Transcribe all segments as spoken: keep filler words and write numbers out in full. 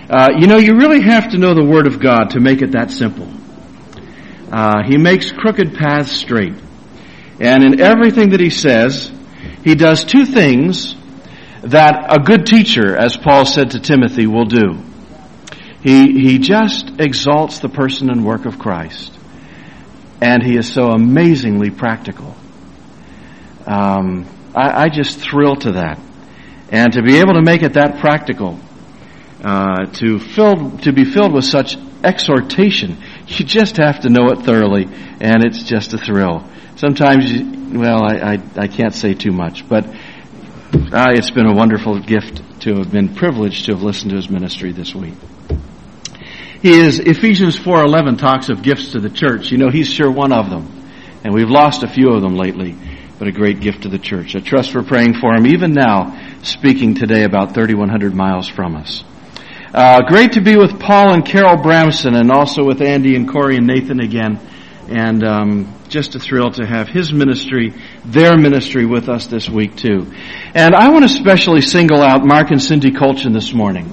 Uh, you know, you really have to know the Word of God to make it that simple. Uh, he makes crooked paths straight. And in everything that he says, he does two things that a good teacher, as Paul said to Timothy, will do. He, he just exalts the person and work of Christ. And he is so amazingly practical. Um, I, I just thrill to that. And to be able to make it that practical, uh, to fill, to be filled with such exhortation, you just have to know it thoroughly, and it's just a thrill. Sometimes, you, well, I, I, I can't say too much, but uh, it's been a wonderful gift to have been privileged to have listened to his ministry this week. He is, Ephesians four eleven talks of gifts to the church. You know, he's sure one of them. And we've lost a few of them lately, but a great gift to the church. I trust we're praying for him even now, speaking today about thirty-one hundred miles from us. Uh, great to be with Paul and Carol Bramson, and also with Andy and Corey and Nathan again. And um, just a thrill to have his ministry, their ministry with us this week too. And I want to especially single out Mark and Cindy Colchin this morning.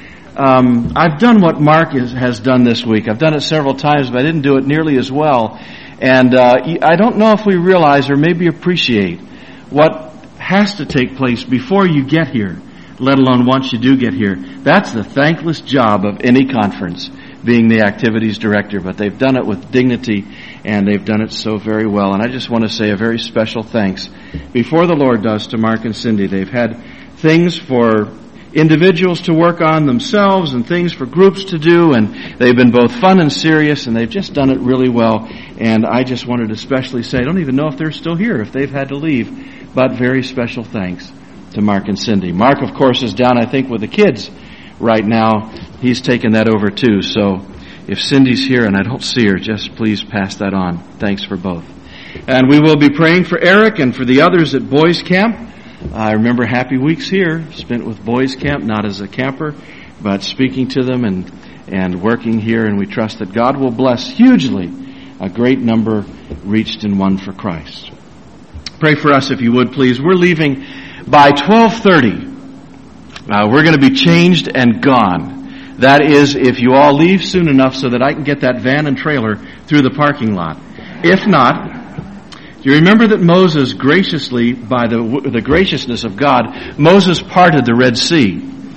Um, I've done what Mark is, has done this week. I've done it several times, but I didn't do it nearly as well. And uh, I don't know if we realize or maybe appreciate what has to take place before you get here, let alone once you do get here. That's the thankless job of any conference, being the activities director. But they've done it with dignity, and they've done it so very well. And I just want to say a very special thanks before the Lord does to Mark and Cindy. They've had things for individuals to work on themselves and things for groups to do, and they've been both fun and serious, and they've just done it really well. And I just wanted to especially say, I don't even know if they're still here, if they've had to leave, but very special thanks to Mark and Cindy. Mark, of course, is down, I think, with the kids right now. He's taken that over too, so if Cindy's here and I don't see her, just please pass that on. Thanks for both. And we will be praying for Eric and for the others at Boys Camp. I remember happy weeks here, spent with Boys Camp, not as a camper, but speaking to them and, and working here, and we trust that God will bless hugely a great number reached and won for Christ. Pray for us if you would, please. We're leaving by twelve thirty. Uh, we're going to be changed and gone. That is, if you all leave soon enough so that I can get that van and trailer through the parking lot. If not, do you remember that Moses graciously, by the the graciousness of God, Moses parted the Red Sea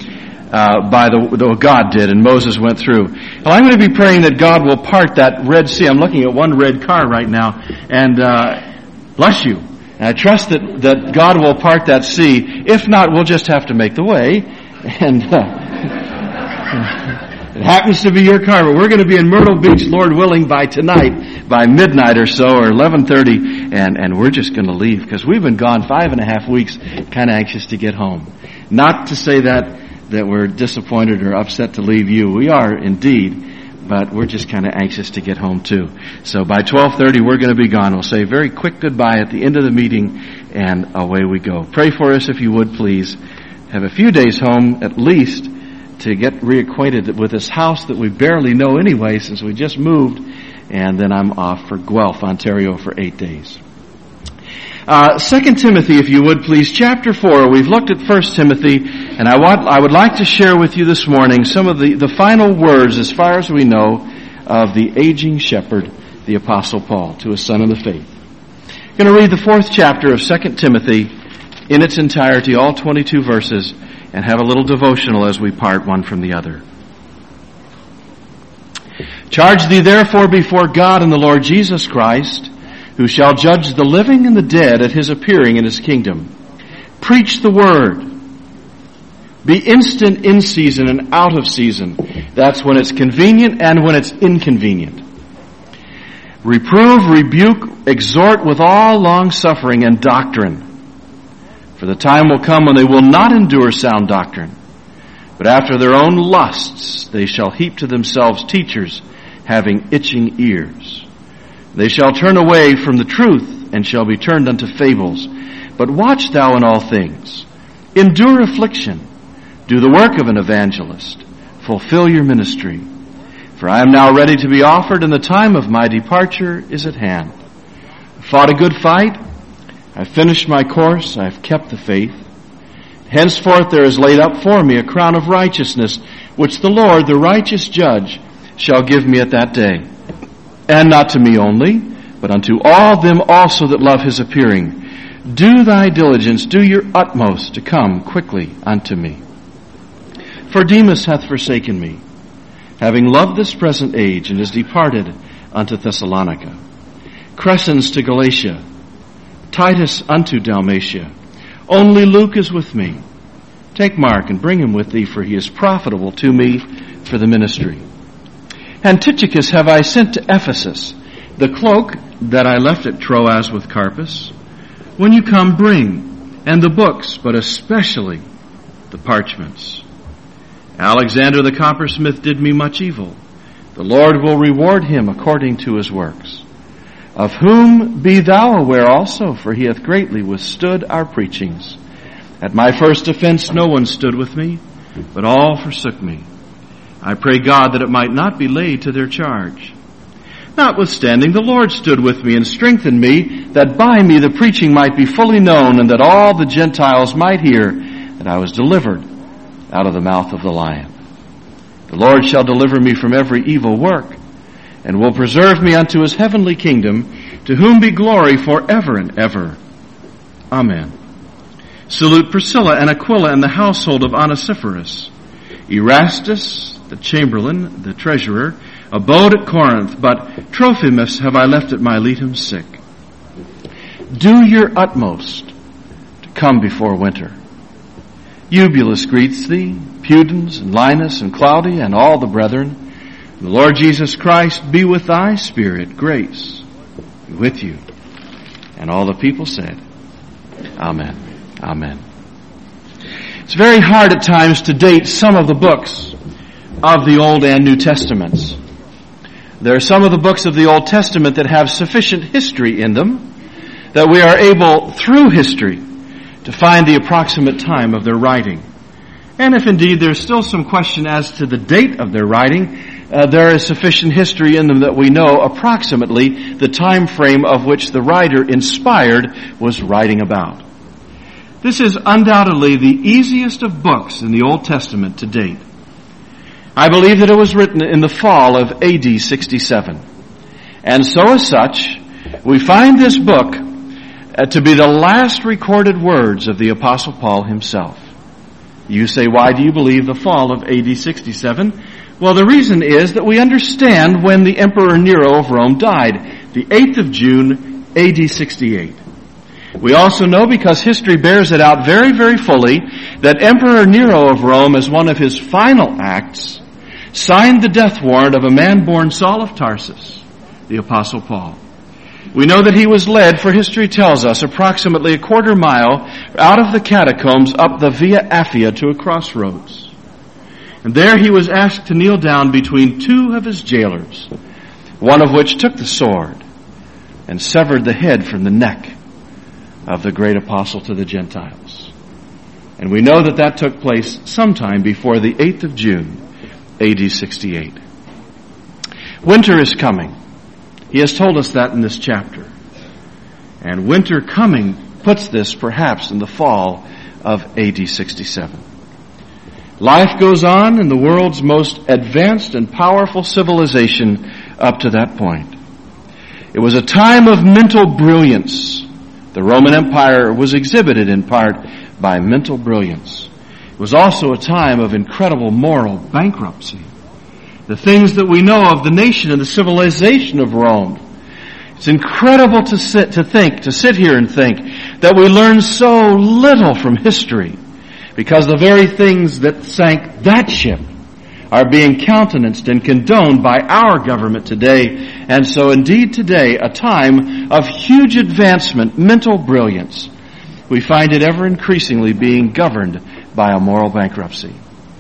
uh, by the, the God did, and Moses went through. Well, I'm going to be praying that God will part that Red Sea. I'm looking at one red car right now, and uh, bless you. And I trust that that God will part that sea. If not, we'll just have to make the way, and. Uh, It happens to be your car, but we're going to be in Myrtle Beach, Lord willing, by tonight, by midnight or so, or eleven thirty, and, and we're just going to leave, because we've been gone five and a half weeks, kind of anxious to get home. Not to say that, that we're disappointed or upset to leave you. We are indeed, but we're just kind of anxious to get home too. So by twelve thirty, we're going to be gone. We'll say a very quick goodbye at the end of the meeting, and away we go. Pray for us if you would, please. Have a few days home, at least, to get reacquainted with this house that we barely know anyway since we just moved, and then I'm off for Guelph, Ontario for eight days. Uh, Second Timothy, if you would please, chapter four. We've looked at First Timothy, and I want I would like to share with you this morning some of the, the final words, as far as we know, of the aging shepherd, the Apostle Paul, to his son in the faith. I'm going to read the fourth chapter of Second Timothy in its entirety, all twenty-two verses, and have a little devotional as we part one from the other. Charge thee therefore before God and the Lord Jesus Christ, who shall judge the living and the dead at his appearing in his kingdom. Preach the word. Be instant in season and out of season. That's when it's convenient and when it's inconvenient. Reprove, rebuke, exhort with all long suffering and doctrine. For the time will come when they will not endure sound doctrine, but after their own lusts they shall heap to themselves teachers having itching ears. They shall turn away from the truth and shall be turned unto fables. But watch thou in all things. Endure affliction. Do the work of an evangelist. Fulfill your ministry. For I am now ready to be offered, and the time of my departure is at hand. I fought a good fight. I've finished my course. I've kept the faith. Henceforth there is laid up for me a crown of righteousness, which the Lord, the righteous judge, shall give me at that day. And not to me only, but unto all them also that love his appearing. Do thy diligence, do your utmost to come quickly unto me. For Demas hath forsaken me, having loved this present age, and is departed unto Thessalonica. Crescens to Galatia, Titus unto Dalmatia. Only Luke is with me. Take Mark and bring him with thee, for he is profitable to me for the ministry. And Tychicus have I sent to Ephesus, the cloak that I left at Troas with Carpus. When you come, bring, and the books, but especially the parchments. Alexander the coppersmith did me much evil. The Lord will reward him according to his works. Of whom be thou aware also, for he hath greatly withstood our preachings. At my first offense no one stood with me, but all forsook me. I pray God that it might not be laid to their charge. Notwithstanding, the Lord stood with me and strengthened me, that by me the preaching might be fully known, and that all the Gentiles might hear that I was delivered out of the mouth of the lion. The Lord shall deliver me from every evil work, and will preserve me unto his heavenly kingdom, to whom be glory forever and ever. Amen. Salute Priscilla and Aquila and the household of Onesiphorus. Erastus, the chamberlain, the treasurer, abode at Corinth, but Trophimus have I left at Miletum sick. Do your utmost to come before winter. Eubulus greets thee, Pudens and Linus and Claudia and all the brethren. The Lord Jesus Christ be with thy spirit. Grace be with you. And all the people said, Amen. Amen. It's very hard at times to date some of the books of the Old and New Testaments. There are some of the books of the Old Testament that have sufficient history in them that we are able, through history, to find the approximate time of their writing. And if indeed there's still some question as to the date of their writing, uh, there is sufficient history in them that we know approximately the time frame of which the writer inspired was writing about. This is undoubtedly the easiest of books in the Old Testament to date. I believe that it was written in the fall of A D sixty-seven. And so as such, we find this book uh, to be the last recorded words of the Apostle Paul himself. You say, why do you believe the fall of A D sixty-seven? Well, the reason is that we understand when the Emperor Nero of Rome died, the eighth of June, A D sixty-eight. We also know, because history bears it out very, very fully, that Emperor Nero of Rome, as one of his final acts, signed the death warrant of a man born Saul of Tarsus, the Apostle Paul. We know that he was led, for history tells us, approximately a quarter mile out of the catacombs up the Via Appia to a crossroads. And there he was asked to kneel down between two of his jailers, one of which took the sword and severed the head from the neck of the great apostle to the Gentiles. And we know that that took place sometime before the eighth of June, A D sixty-eight. Winter is coming. He has told us that in this chapter. And winter coming puts this perhaps in the fall of A D sixty-seven. Life goes on in the world's most advanced and powerful civilization up to that point. It was a time of mental brilliance. The Roman Empire was exhibited in part by mental brilliance. It was also a time of incredible moral bankruptcy. The things that we know of the nation and the civilization of Rome, it's incredible to sit, to think, to sit here and think that we learn so little from history, because the very things that sank that ship are being countenanced and condoned by our government today. And so indeed today, a time of huge advancement, mental brilliance, we find it ever increasingly being governed by a moral bankruptcy.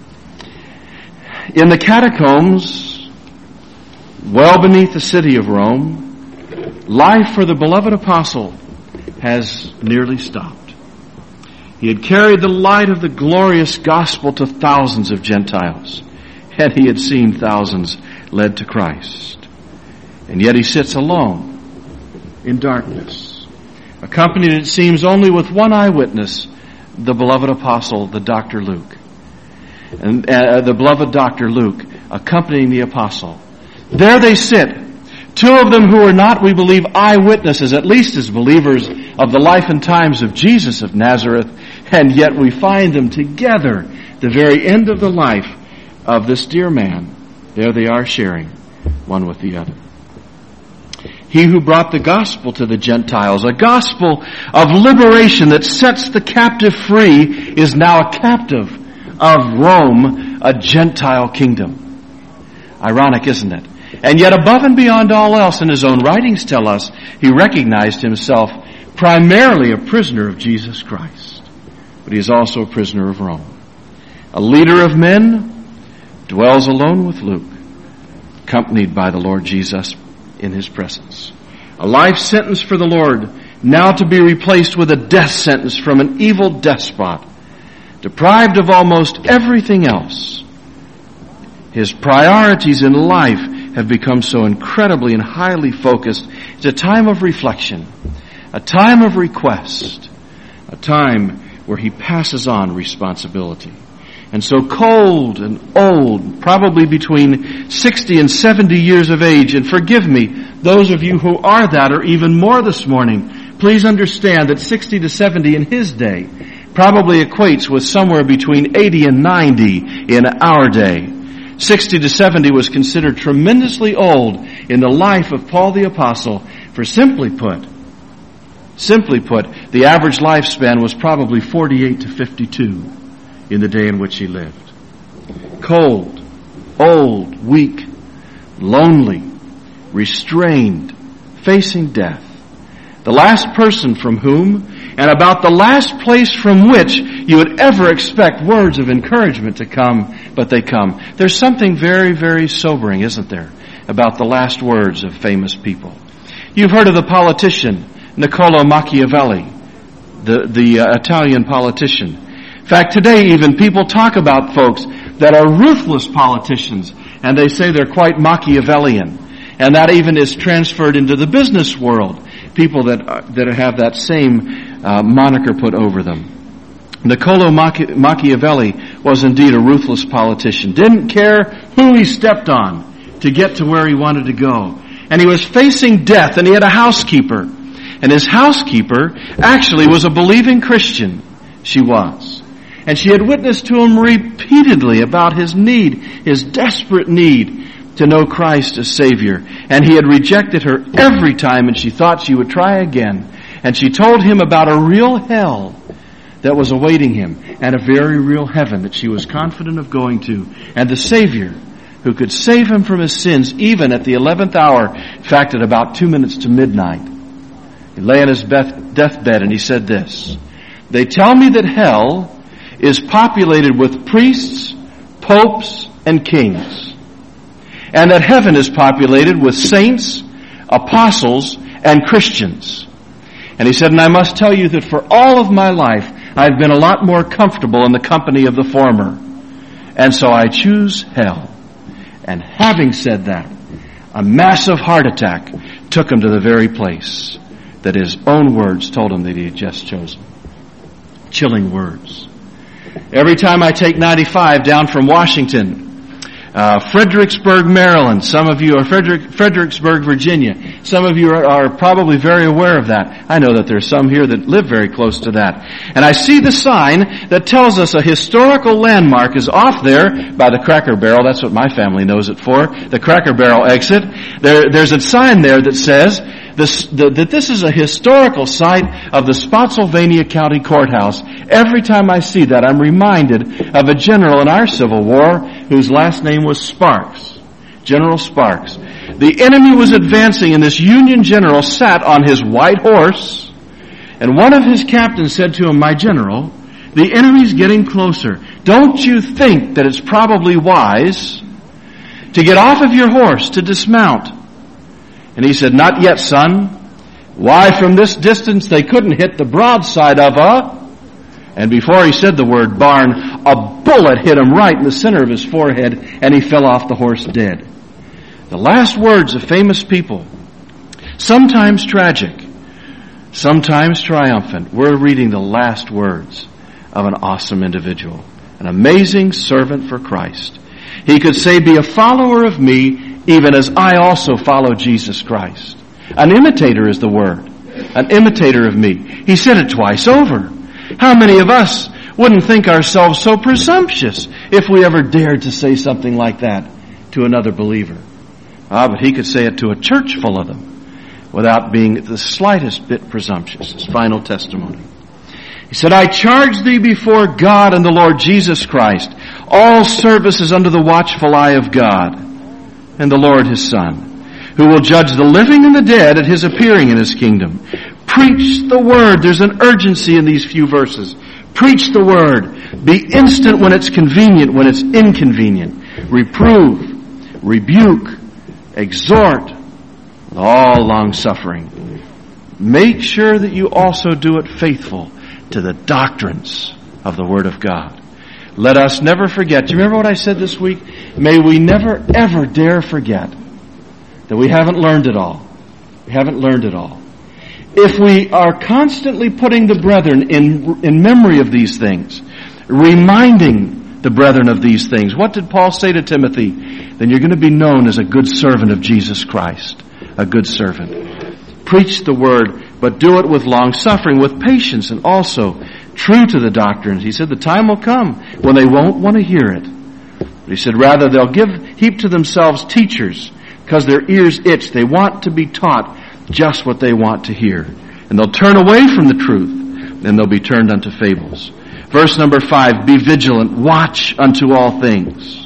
In the catacombs, well beneath the city of Rome, life for the beloved apostle has nearly stopped. He had carried the light of the glorious gospel to thousands of Gentiles, and he had seen thousands led to Christ. And yet he sits alone in darkness, accompanied, it seems, only with one eyewitness the beloved apostle, the Doctor Luke. And uh, the beloved Doctor Luke accompanying the apostle. There they sit. Two of them who are not, we believe, eyewitnesses, at least as believers of the life and times of Jesus of Nazareth, and yet we find them together, the very end of the life of this dear man. There they are sharing one with the other. He who brought the gospel to the Gentiles, a gospel of liberation that sets the captive free, is now a captive of Rome, a Gentile kingdom. Ironic, isn't it? And yet above and beyond all else, and his own writings tell us, he recognized himself primarily a prisoner of Jesus Christ. But he is also a prisoner of Rome. A leader of men dwells alone with Luke, accompanied by the Lord Jesus in his presence. A life sentence for the Lord, now to be replaced with a death sentence from an evil despot, deprived of almost everything else. His priorities in life have become so incredibly and highly focused. It's a time of reflection, a time of request, a time where he passes on responsibility. And so cold and old, probably between sixty and seventy years of age, and forgive me, those of you who are that or even more this morning, please understand that sixty to seventy in his day probably equates with somewhere between eighty and ninety in our day. sixty to seventy was considered tremendously old in the life of Paul the Apostle, for simply put, simply put, the average lifespan was probably forty-eight to fifty-two in the day in which he lived. Cold, old, weak, lonely, restrained, facing death. The last person from whom, and about the last place from which you would ever expect words of encouragement to come, but they come. There's something very, very sobering, isn't there, about the last words of famous people. You've heard of the politician, Niccolo Machiavelli, the, the uh, Italian politician. In fact, today even people talk about folks that are ruthless politicians, and they say they're quite Machiavellian. And that even is transferred into the business world. People that uh, that have that same uh, moniker put over them. Niccolo Machi- Machiavelli was indeed a ruthless politician. Didn't care who he stepped on to get to where he wanted to go. And he was facing death, and he had a housekeeper. And his housekeeper actually was a believing Christian. She was. And she had witnessed to him repeatedly about his need, his desperate need to know Christ as Savior. And he had rejected her every time, and she thought she would try again. And she told him about a real hell that was awaiting him, and a very real heaven that she was confident of going to, and the Savior who could save him from his sins even at the eleventh hour, in fact at about two minutes to midnight. He lay on his deathbed and he said this: "They tell me that hell is populated with priests, popes, and kings, and that heaven is populated with saints, apostles, and Christians." And he said, "And I must tell you that for all of my life, I've been a lot more comfortable in the company of the former. And so I choose hell." And having said that, a massive heart attack took him to the very place that his own words told him that he had just chosen. Chilling words. Every time I take ninety-five down from Washington, Uh, Fredericksburg, Maryland, some of you are Frederick, Fredericksburg, Virginia. Some of you are, are probably very aware of that. I know that there's some here that live very close to that. And I see the sign that tells us a historical landmark is off there by the Cracker Barrel. That's what my family knows it for, the Cracker Barrel exit. There, there's a sign there that says this, the, that this is a historical site of the Spotsylvania County Courthouse. Every time I see that, I'm reminded of a general in our Civil War whose last name was Sparks. General Sparks. The enemy was advancing, and this Union general sat on his white horse, and one of his captains said to him, "My general, the enemy's getting closer. Don't you think that it's probably wise to get off of your horse, to dismount?" And he said, "Not yet, son. Why, from this distance they couldn't hit the broadside of a..." And before he said the word barn, a bullet hit him right in the center of his forehead, and he fell off the horse dead. The last words of famous people, sometimes tragic, sometimes triumphant. We're reading the last words of an awesome individual, an amazing servant for Christ. He could say, be a follower of me, even as I also follow Jesus Christ. An imitator is the word. An imitator of me. He said it twice over. How many of us wouldn't think ourselves so presumptuous if we ever dared to say something like that to another believer? Ah, but he could say it to a church full of them without being the slightest bit presumptuous. His final testimony. He said, I charge thee before God and the Lord Jesus Christ, all service is under the watchful eye of God and the Lord his Son, who will judge the living and the dead at his appearing in his kingdom. Preach the word. There's an urgency in these few verses. Preach the word. Be instant when it's convenient, when it's inconvenient. Reprove, rebuke, exhort, with all long suffering. Make sure that you also do it faithful to the doctrines of the Word of God. Let us never forget. Do you remember what I said this week? May we never ever dare forget that we haven't learned it all. We haven't learned it all. If we are constantly putting the brethren in, in memory of these things, reminding the brethren of these things, what did Paul say to Timothy? Then you're going to be known as a good servant of Jesus Christ. A good servant. Preach the word, but do it with long suffering, with patience, and also true to the doctrines. He said the time will come when they won't want to hear it. But he said rather they'll give heap to themselves teachers, because their ears itch. They want to be taught just what they want to hear. And they'll turn away from the truth, and they'll be turned unto fables. Verse number five, be vigilant, watch unto all things.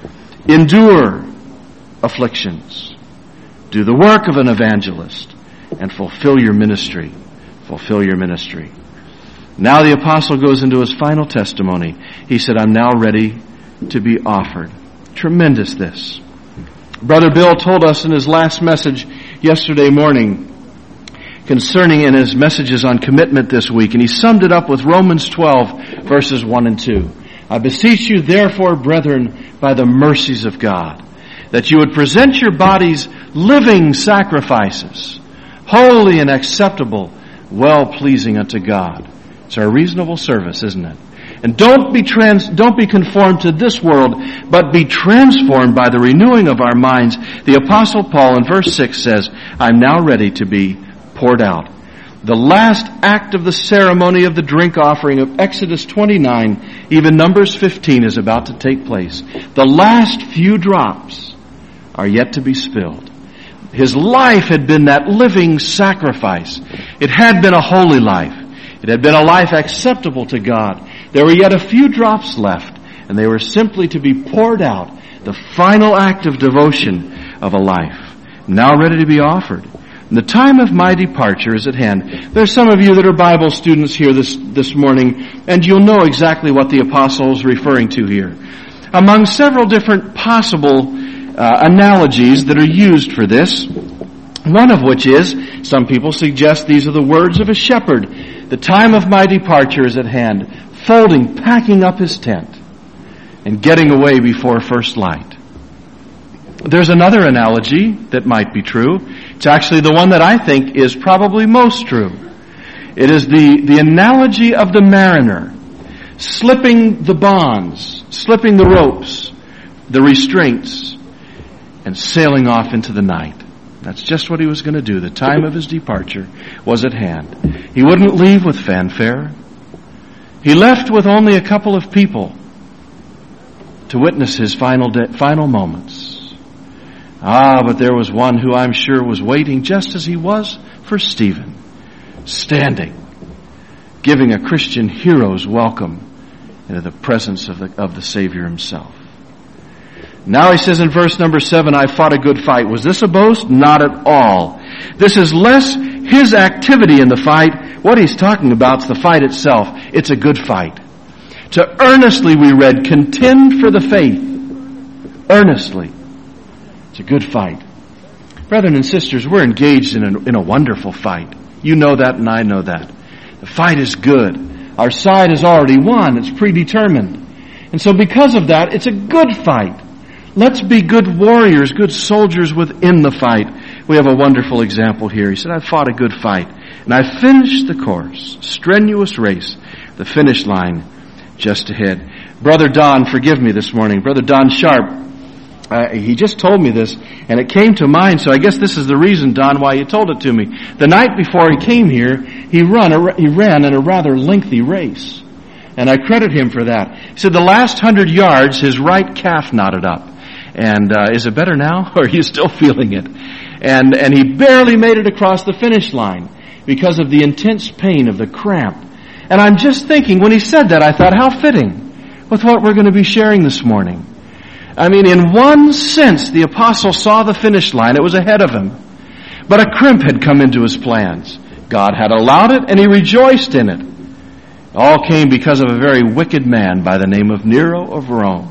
Endure afflictions. Do the work of an evangelist, and fulfill your ministry. Fulfill your ministry. Now the apostle goes into his final testimony. He said, I'm now ready to be offered. Tremendous this. Brother Bill told us in his last message yesterday morning concerning in his messages on commitment this week, and he summed it up with Romans twelve, verses one and two. I beseech you therefore, brethren, by the mercies of God, that you would present your bodies living sacrifices, holy and acceptable, well-pleasing unto God. It's our reasonable service, isn't it? And don't be trans, don't be conformed to this world, but be transformed by the renewing of our minds. The Apostle Paul in verse six says, I'm now ready to be poured out. The last act of the ceremony of the drink offering of Exodus twenty-nine, even Numbers fifteen, is about to take place. The last few drops are yet to be spilled. His life had been that living sacrifice. It had been a holy life. It had been a life acceptable to God. There were yet a few drops left, and they were simply to be poured out, the final act of devotion of a life, now ready to be offered. And the time of my departure is at hand. There's some of you that are Bible students here this, this morning, and you'll know exactly what the apostle is referring to here. Among several different possible uh, analogies that are used for this, one of which is, some people suggest these are the words of a shepherd. The time of my departure is at hand, folding, packing up his tent, and getting away before first light. There's another analogy that might be true. It's actually the one that I think is probably most true. It is the, the analogy of the mariner slipping the bonds, slipping the ropes, the restraints, and sailing off into the night. That's just what he was going to do. The time of his departure was at hand. He wouldn't leave with fanfare. He left with only a couple of people to witness his final de- final moments. Ah, but there was one who I'm sure was waiting just as he was for Stephen, standing, giving a Christian hero's welcome into the presence of the, of the Savior himself. Now he says in verse number seven, I fought a good fight. Was this a boast? Not at all. This is less his activity in the fight. What he's talking about is the fight itself. It's a good fight. To earnestly, we read, contend for the faith. Earnestly. It's a good fight. Brethren and sisters, we're engaged in a, in a wonderful fight. You know that and I know that. The fight is good. Our side has already won. It's predetermined. And so because of that, it's a good fight. Let's be good warriors, good soldiers within the fight. We have a wonderful example here. He said, I fought a good fight, and I finished the course, strenuous race, the finish line just ahead. Brother Don, forgive me this morning. Brother Don Sharp, uh, he just told me this, and it came to mind, so I guess this is the reason, Don, why you told it to me. The night before he came here, he, run a, he ran in a rather lengthy race, and I credit him for that. He said the last hundred yards, his right calf knotted up. And uh, is it better now, or are you still feeling it? And and he barely made it across the finish line because of the intense pain of the cramp. And I'm just thinking, when he said that, I thought, how fitting with what we're going to be sharing this morning. I mean, in one sense, the apostle saw the finish line. It was ahead of him. But a crimp had come into his plans. God had allowed it, and he rejoiced in it. It all came because of a very wicked man by the name of Nero of Rome.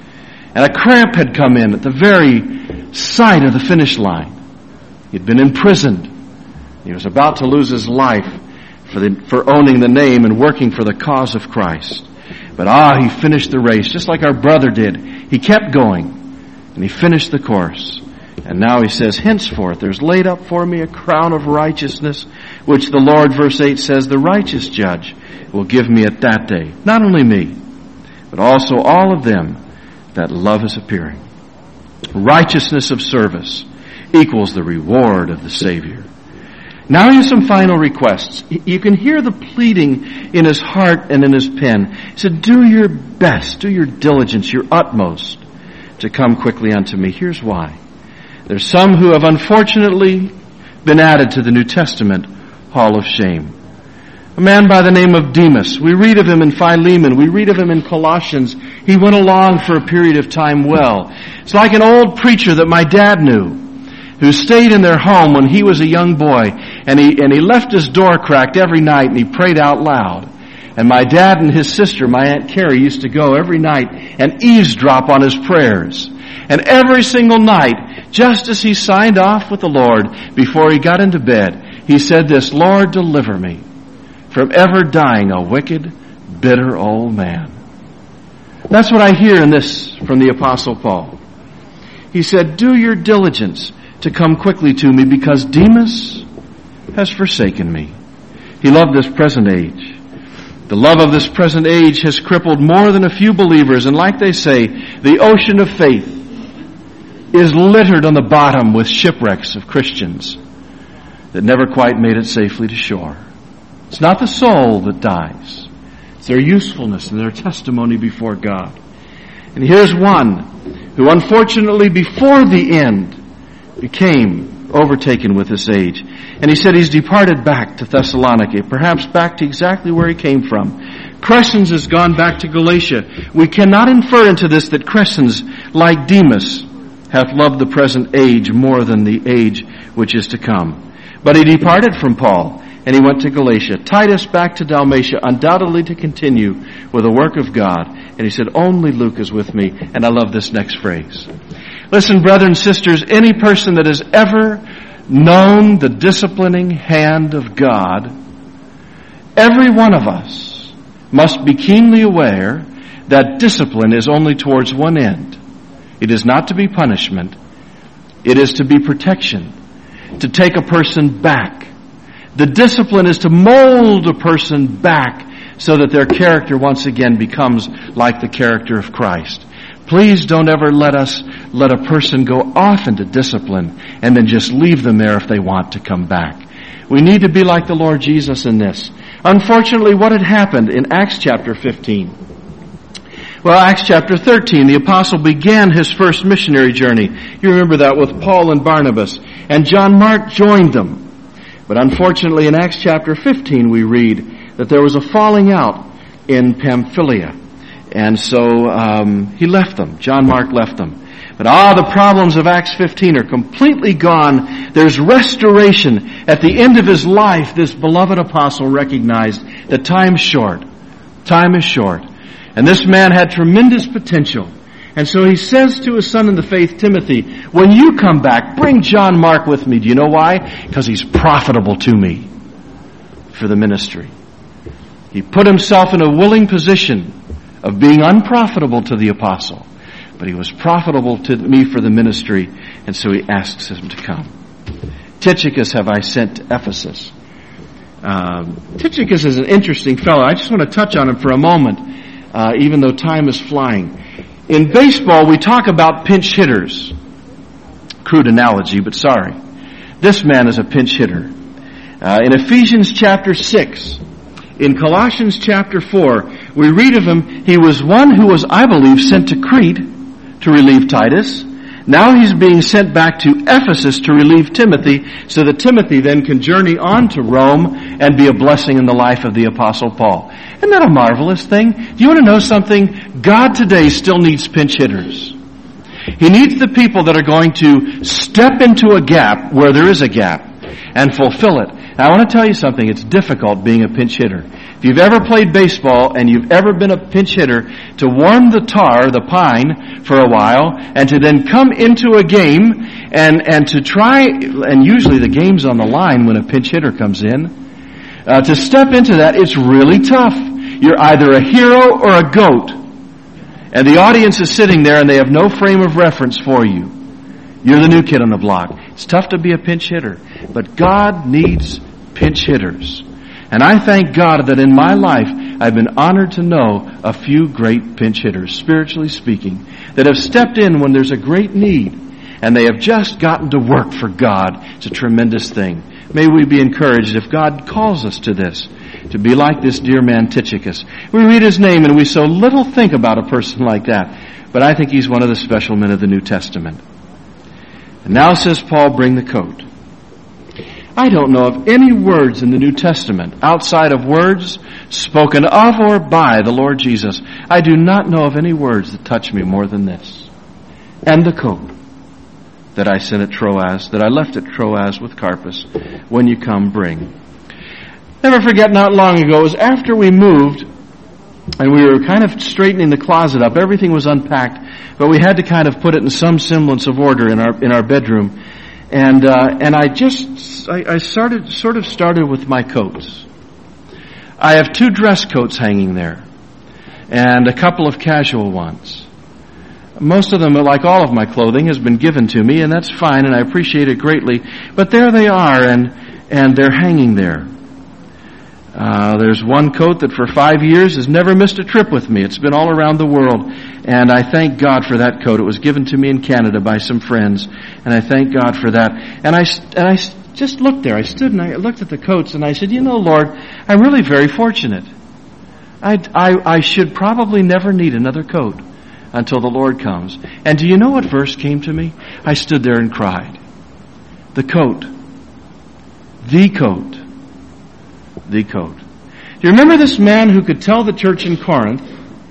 And a cramp had come in at the very sight of the finish line. He'd been imprisoned. He was about to lose his life for the, for owning the name and working for the cause of Christ. But ah, he finished the race, just like our brother did. He kept going, and he finished the course. And now he says, henceforth there's laid up for me a crown of righteousness, which the Lord, verse eight says, the righteous judge will give me at that day. Not only me, but also all of them that love is appearing. Righteousness of service equals the reward of the Savior. Now he has some final requests. You can hear the pleading in his heart and in his pen. He said, do your best, do your diligence, your utmost to come quickly unto me. Here's why. There's some who have unfortunately been added to the New Testament hall of shame. A man by the name of Demas. We read of him in Philemon. We read of him in Colossians. He went along for a period of time well. It's like an old preacher that my dad knew, who stayed in their home when he was a young boy, and he and he left his door cracked every night, and he prayed out loud. And my dad and his sister, my Aunt Carrie, used to go every night and eavesdrop on his prayers. And every single night, just as he signed off with the Lord before he got into bed, he said this, Lord, deliver me from ever dying a wicked, bitter old man. That's what I hear in this from the Apostle Paul. He said, do your diligence to come quickly to me, because Demas has forsaken me. He loved this present age. The love of this present age has crippled more than a few believers, and like they say, the ocean of faith is littered on the bottom with shipwrecks of Christians that never quite made it safely to shore. It's not the soul that dies. It's their usefulness and their testimony before God. And here's one who unfortunately before the end became overtaken with this age. And he said he's departed back to Thessalonica, perhaps back to exactly where he came from. Crescens has gone back to Galatia. We cannot infer into this that Crescens, like Demas, hath loved the present age more than the age which is to come. But he departed from Paul, and he went to Galatia. Titus back to Dalmatia, undoubtedly to continue with the work of God. And he said, only Luke is with me. And I love this next phrase. Listen, brothers and sisters, any person that has ever known the disciplining hand of God, every one of us must be keenly aware that discipline is only towards one end. It is not to be punishment. It is to be protection, to take a person back. The discipline is to mold a person back so that their character once again becomes like the character of Christ. Please don't ever let us let a person go off into discipline and then just leave them there if they want to come back. We need to be like the Lord Jesus in this. Unfortunately, what had happened in Acts chapter fifteen? Well, Acts chapter thirteen, the apostle began his first missionary journey. You remember that with Paul and Barnabas. And John Mark joined them. But unfortunately, in Acts chapter fifteen, we read that there was a falling out in Pamphylia. And so um, he left them. John Mark left them. But ah, the problems of Acts fifteen are completely gone. There's restoration. At the end of his life, this beloved apostle recognized that time's short. Time is short. And this man had tremendous potential. And so he says to his son in the faith, Timothy, when you come back, bring John Mark with me. Do you know why? Because he's profitable to me for the ministry. He put himself in a willing position of being unprofitable to the apostle. But he was profitable to me for the ministry, and so he asks him to come. Tychicus have I sent to Ephesus. Um, Tychicus is an interesting fellow. I just want to touch on him for a moment. uh, even though time is flying. In baseball, we talk about pinch hitters. Crude analogy, but sorry. This man is a pinch hitter. Uh, in Ephesians chapter six, in Colossians chapter four, we read of him, he was one who was, I believe, sent to Crete to relieve Titus. Now he's being sent back to Ephesus to relieve Timothy, so that Timothy then can journey on to Rome and be a blessing in the life of the Apostle Paul. Isn't that a marvelous thing? Do you want to know something? God today still needs pinch hitters. He needs the people that are going to step into a gap where there is a gap and fulfill it. Now, I want to tell you something. It's difficult being a pinch hitter. If you've ever played baseball and you've ever been a pinch hitter, to warm the tar, the pine, for a while, and to then come into a game and, and to try, and usually the game's on the line when a pinch hitter comes in, uh, to step into that, it's really tough. You're either a hero or a goat. And the audience is sitting there and they have no frame of reference for you. You're the new kid on the block. It's tough to be a pinch hitter. But God needs pinch hitters. And I thank God that in my life I've been honored to know a few great pinch hitters, spiritually speaking, that have stepped in when there's a great need and they have just gotten to work for God. It's a tremendous thing. May we be encouraged if God calls us to this, to be like this dear man Tychicus. We read his name and we so little think about a person like that. But I think he's one of the special men of the New Testament. And now, says Paul, bring the coat. I don't know of any words in the New Testament outside of words spoken of or by the Lord Jesus. I do not know of any words that touch me more than this. And the coat that I sent at Troas, that I left at Troas with Carpus, when you come, bring. Never forget, not long ago, it was after we moved and we were kind of straightening the closet up. Everything was unpacked, but we had to kind of put it in some semblance of order in our in our bedroom. And uh, and I just I, I started sort of started with my coats. I have two dress coats hanging there, and a couple of casual ones. Most of them, like all of my clothing, has been given to me, and that's fine, and I appreciate it greatly. But there they are, and and they're hanging there. Uh, there's one coat that for five years has never missed a trip with me. It's been all around the world. And I thank God for that coat. It was given to me in Canada by some friends. And I thank God for that. And I, and I just looked there. I stood and I looked at the coats and I said, you know, Lord, I'm really very fortunate. I, I, I should probably never need another coat until the Lord comes. And do you know what verse came to me? I stood there and cried. The coat. The coat. The coat. Do you remember this man who could tell the church in Corinth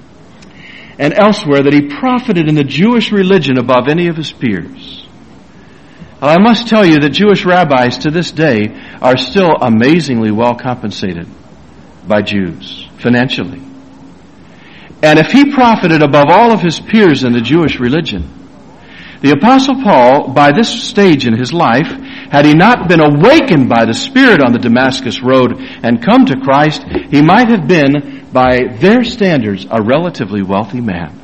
and elsewhere that he profited in the Jewish religion above any of his peers? Well, I must tell you that Jewish rabbis to this day are still amazingly well compensated by Jews financially. And if he profited above all of his peers in the Jewish religion, the Apostle Paul, by this stage in his life, had he not been awakened by the Spirit on the Damascus road and come to Christ, he might have been, by their standards, a relatively wealthy man.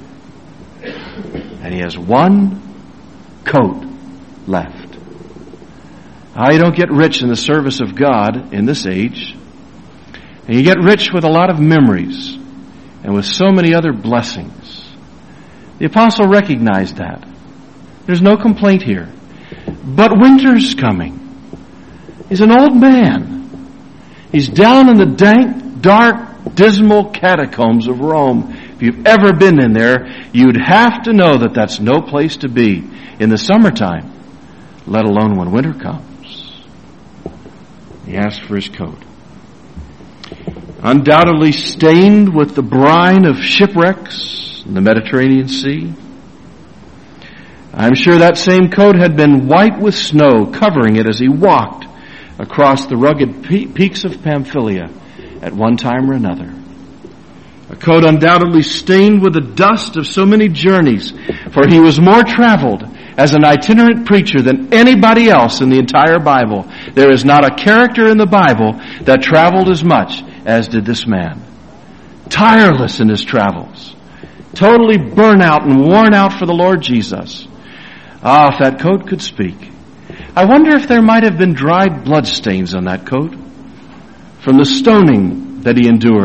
And he has one coat left. Now, you don't get rich in the service of God in this age. And you get rich with a lot of memories and with so many other blessings. The apostle recognized that. There's no complaint here. But winter's coming. He's an old man. He's down in the dank, dark, dismal catacombs of Rome. If you've ever been in there, you'd have to know that that's no place to be in the summertime, let alone when winter comes. He asked for his coat. Undoubtedly stained with the brine of shipwrecks in the Mediterranean Sea. I'm sure that same coat had been white with snow, covering it as he walked across the rugged pe- peaks of Pamphylia at one time or another. A coat undoubtedly stained with the dust of so many journeys, for he was more traveled as an itinerant preacher than anybody else in the entire Bible. There is not a character in the Bible that traveled as much as did this man. Tireless in his travels. Totally burnt out and worn out for the Lord Jesus. Ah, if that coat could speak. I wonder if there might have been dried bloodstains on that coat from the stoning that he endured,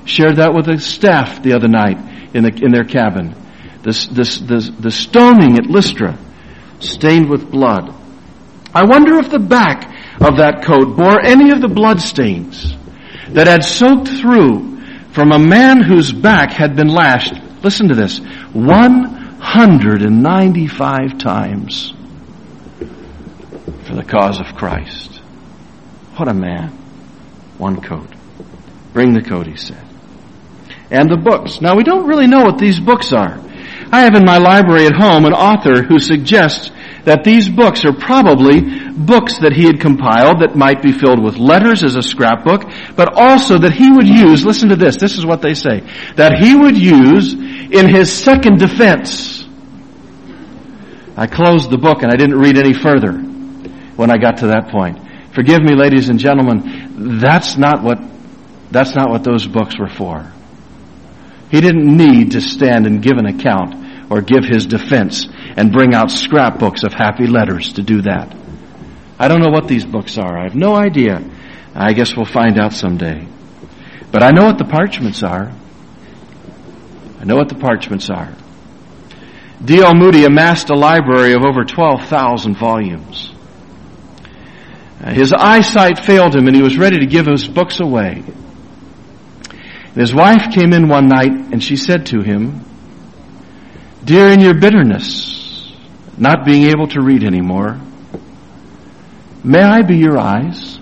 shared that with the staff the other night in, the, in their cabin. This, this, this, the stoning at Lystra, stained with blood. I wonder if the back of that coat bore any of the blood stains that had soaked through from a man whose back had been lashed, listen to this, one hundred ninety-five times for the cause of Christ. What a man. One coat. Bring the coat, he said. And the books. Now, we don't really know what these books are. I have in my library at home an author who suggests that these books are probably books that he had compiled that might be filled with letters as a scrapbook, but also that he would use, listen to this, this is what they say, that he would use in his second defense. I closed the book and I didn't read any further when I got to that point. Forgive me, ladies and gentlemen, that's not what, that's not what those books were for. He didn't need to stand and give an account or give his defense and bring out scrapbooks of happy letters to do that. I don't know what these books are. I have no idea. I guess we'll find out someday. But I know what the parchments are. I know what the parchments are. D L Moody amassed a library of over twelve thousand volumes. His eyesight failed him and he was ready to give his books away. And his wife came in one night and she said to him, "Dear, in your bitterness, not being able to read anymore, may I be your eyes?"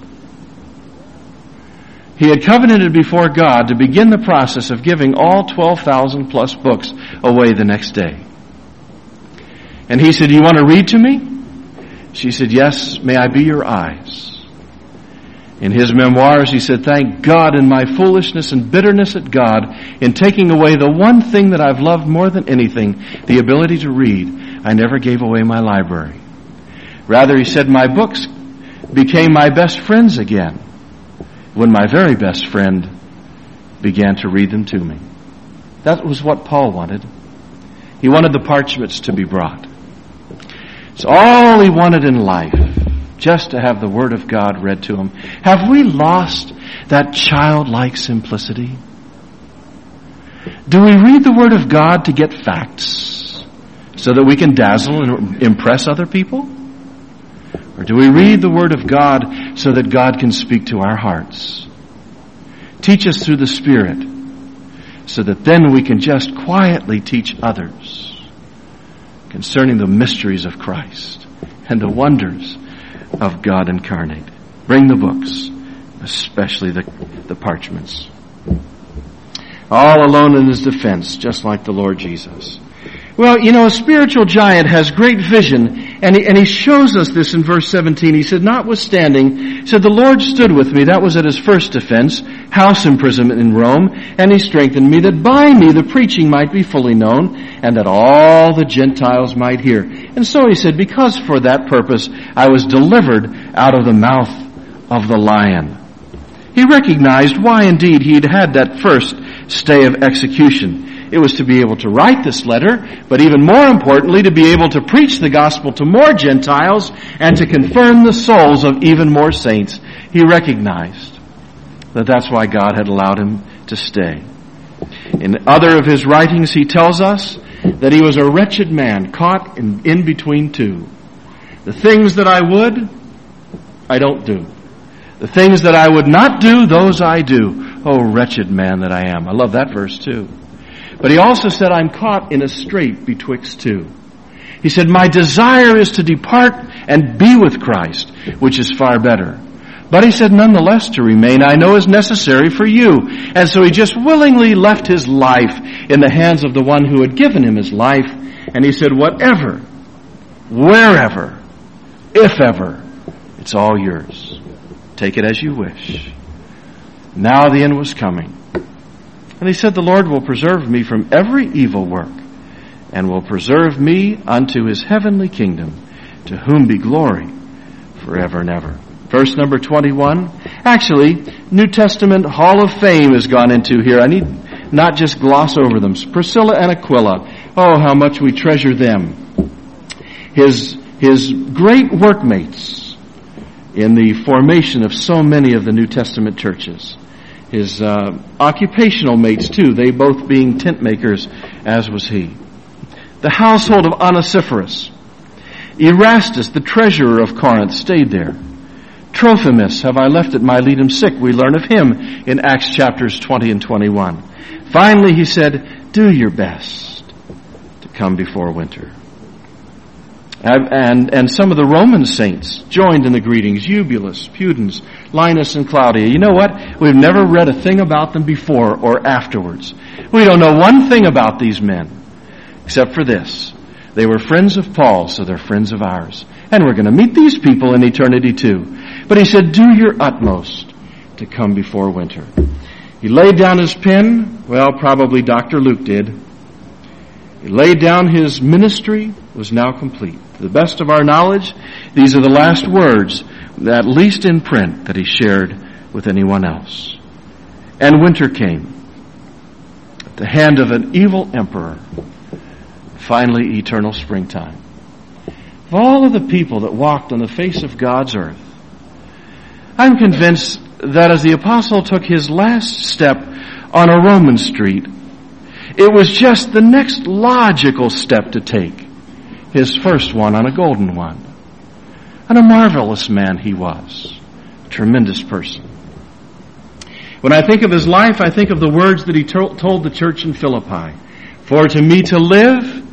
He had covenanted before God to begin the process of giving all twelve thousand plus books away the next day. And he said, "You want to read to me?" She said, "Yes, may I be your eyes?" In his memoirs, he said, "Thank God in my foolishness and bitterness at God in taking away the one thing that I've loved more than anything, the ability to read. I never gave away my library. Rather," he said, "my books became my best friends again when my very best friend began to read them to me." That was what Paul wanted. He wanted the parchments to be brought. It's all he wanted in life, just to have the Word of God read to him. Have we lost that childlike simplicity? Do we read the Word of God to get facts so that we can dazzle and impress other people? Or do we read the Word of God so that God can speak to our hearts? Teach us through the Spirit so that then we can just quietly teach others concerning the mysteries of Christ and the wonders of God incarnate. Bring the books, especially the, the parchments. All alone in his defense, just like the Lord Jesus. Well, you know, a spiritual giant has great vision, and he, and he shows us this in verse seventeen. He said, "Notwithstanding," he said, "the Lord stood with me." That was at his first defense, house imprisonment in Rome, "and he strengthened me, that by me the preaching might be fully known, and that all the Gentiles might hear. And so," he said, "because for that purpose I was delivered out of the mouth of the lion." He recognized why indeed he had had that first stay of execution. It was to be able to write this letter, but even more importantly, to be able to preach the gospel to more Gentiles and to confirm the souls of even more saints. He recognized that that's why God had allowed him to stay. In other of his writings, he tells us that he was a wretched man caught in, in between two. The things that I would, I don't do. The things that I would not do, those I do. Oh, wretched man that I am. I love that verse too. But he also said, I'm caught in a strait betwixt two. He said, my desire is to depart and be with Christ, which is far better. But he said, nonetheless, to remain I know is necessary for you. And so he just willingly left his life in the hands of the one who had given him his life. And he said, whatever, wherever, if ever, it's all yours. Take it as you wish. Now the end was coming. And he said, the Lord will preserve me from every evil work, and will preserve me unto his heavenly kingdom, to whom be glory forever and ever. Verse number twenty-one. Actually, New Testament Hall of Fame has gone into here. I need not just gloss over them. Priscilla and Aquila. Oh, how much we treasure them. His, his great workmates in the formation of so many of the New Testament churches. his uh, occupational mates too, they both being tent makers, as was he. The household of Onesiphorus. Erastus, the treasurer of Corinth, stayed there. Trophimus have I left at Miletum sick. We learn of him in Acts chapters twenty and twenty-one. Finally, he said, do your best to come before winter. And, and some of the Roman saints joined in the greetings. Eubulus, Pudens, Linus, and Claudia. You know what? We've never read a thing about them before or afterwards. We don't know one thing about these men, except for this. They were friends of Paul, so they're friends of ours. And we're going to meet these people in eternity too. But he said, do your utmost to come before winter. He laid down his pen. Well, probably Doctor Luke did. He laid down his ministry, was now complete. To the best of our knowledge, these are the last words, at least in print, that he shared with anyone else. And winter came. At the hand of an evil emperor, finally eternal springtime. Of all of the people that walked on the face of God's earth, I'm convinced that as the apostle took his last step on a Roman street, it was just the next logical step to take. His first one on a golden one. And a marvelous man he was. A tremendous person. When I think of his life, I think of the words that he to- told the church in Philippi. For to me to live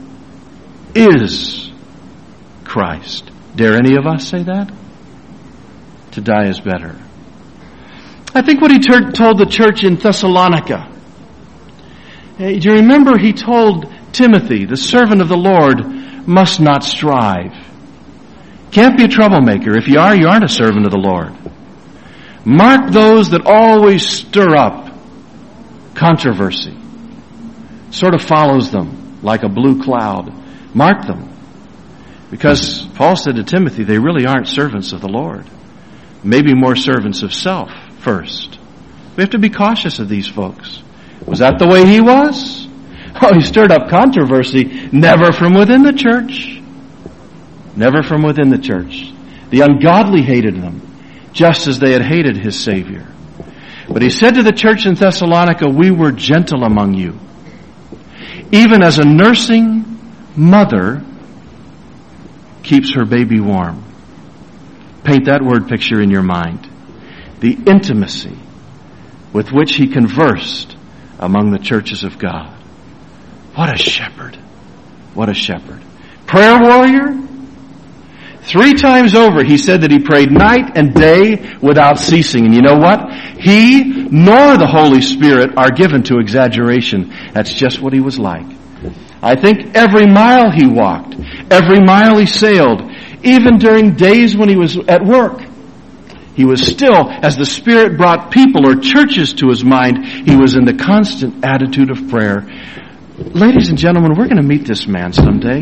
is Christ. Dare any of us say that? To die is better. I think what he ter- told the church in Thessalonica. Hey, do you remember he told Timothy, the servant of the Lord, must not strive. Can't be a troublemaker. If you are, you aren't a servant of the Lord. Mark those that always stir up controversy. Sort of follows them like a blue cloud. Mark them. Because Paul said to Timothy, they really aren't servants of the Lord. Maybe more servants of self first. We have to be cautious of these folks. Was that the way he was? Oh, he stirred up controversy, never from within the church. Never from within the church. The ungodly hated them, just as they had hated his Savior. But he said to the church in Thessalonica, we were gentle among you, even as a nursing mother keeps her baby warm. Paint that word picture in your mind. The intimacy with which he conversed among the churches of God. What a shepherd. What a shepherd. Prayer warrior. Three times over he said that he prayed night and day without ceasing. And you know what? He nor the Holy Spirit are given to exaggeration. That's just what he was like. I think every mile he walked, every mile he sailed, even during days when he was at work, he was still, as the Spirit brought people or churches to his mind, he was in the constant attitude of prayer. Ladies and gentlemen, we're going to meet this man someday.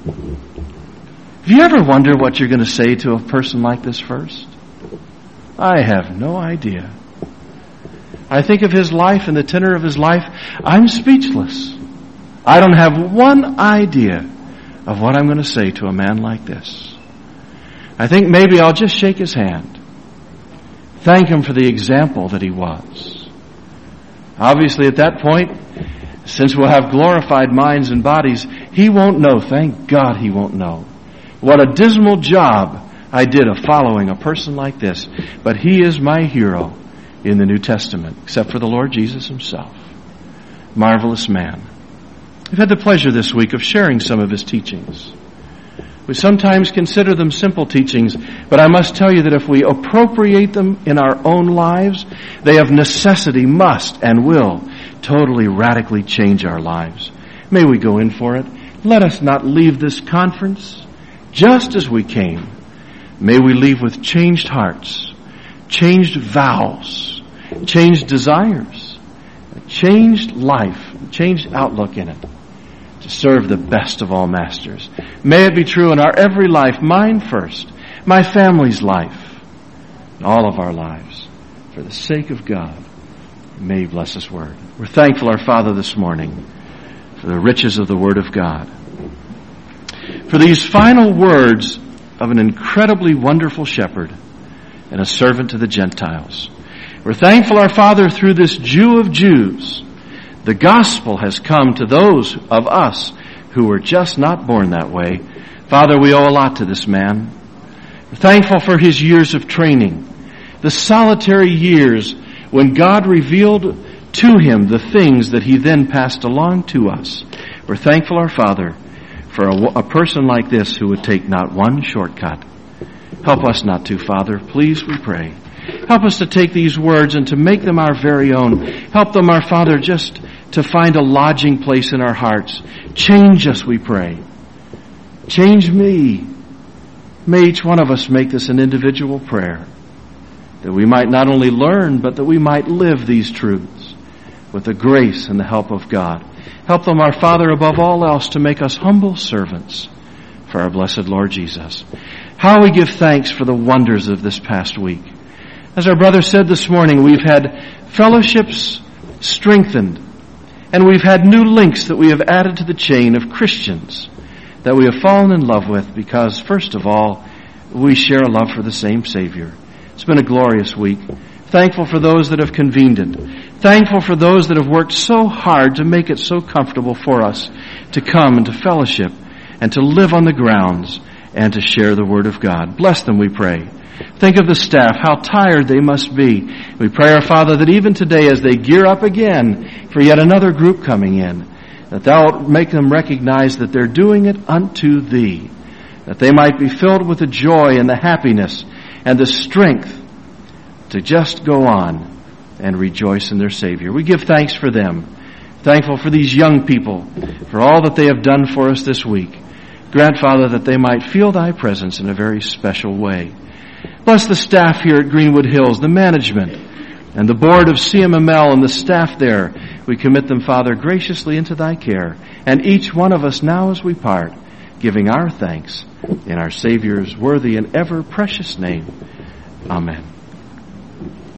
Have you ever wondered what you're going to say to a person like this first? I have no idea. I think of his life and the tenor of his life. I'm speechless. I don't have one idea of what I'm going to say to a man like this. I think maybe I'll just shake his hand. Thank him for the example that he was. Obviously at that point, since we'll have glorified minds and bodies, he won't know, thank God he won't know, what a dismal job I did of following a person like this. But he is my hero in the New Testament, except for the Lord Jesus himself. Marvelous man. We've had the pleasure this week of sharing some of his teachings. We sometimes consider them simple teachings, but I must tell you that if we appropriate them in our own lives, they of necessity must and will totally radically change our lives. May we go in for it. Let us not leave this conference just as we came. May we leave with changed hearts, changed vows, changed desires, a changed life, a changed outlook in it, to serve the best of all masters. May it be true in our every life, mine first, my family's life, and all of our lives. For the sake of God, may you bless this word. We're thankful, our Father, this morning for the riches of the Word of God. For these final words of an incredibly wonderful shepherd and a servant to the Gentiles. We're thankful, our Father, through this Jew of Jews, the gospel has come to those of us who were just not born that way. Father, we owe a lot to this man. We're thankful for his years of training, the solitary years when God revealed to him the things that he then passed along to us. We're thankful, our Father, for a, a person like this who would take not one shortcut. Help us not to, Father. Please, we pray. Help us to take these words and to make them our very own. Help them, our Father, just to find a lodging place in our hearts. Change us, we pray. Change me. May each one of us make this an individual prayer, that we might not only learn, but that we might live these truths with the grace and the help of God. Help them, our Father, above all else, to make us humble servants for our blessed Lord Jesus. How we give thanks for the wonders of this past week. As our brother said this morning, we've had fellowships strengthened, and we've had new links that we have added to the chain of Christians that we have fallen in love with because, first of all, we share a love for the same Savior. It's been a glorious week. Thankful for those that have convened it. Thankful for those that have worked so hard to make it so comfortable for us to come and to fellowship and to live on the grounds and to share the Word of God. Bless them, we pray. Think of the staff, how tired they must be. We pray, our Father, that even today as they gear up again for yet another group coming in, that Thou make them recognize that they're doing it unto Thee, that they might be filled with the joy and the happiness and the strength to just go on and rejoice in their Savior. We give thanks for them. Thankful for these young people, for all that they have done for us this week. Grant, Father, that they might feel Thy presence in a very special way. Bless the staff here at Greenwood Hills, the management, and the board of C M M L and the staff there. We commit them, Father, graciously into Thy care, and each one of us now as we part, giving our thanks in our Savior's worthy and ever precious name. Amen.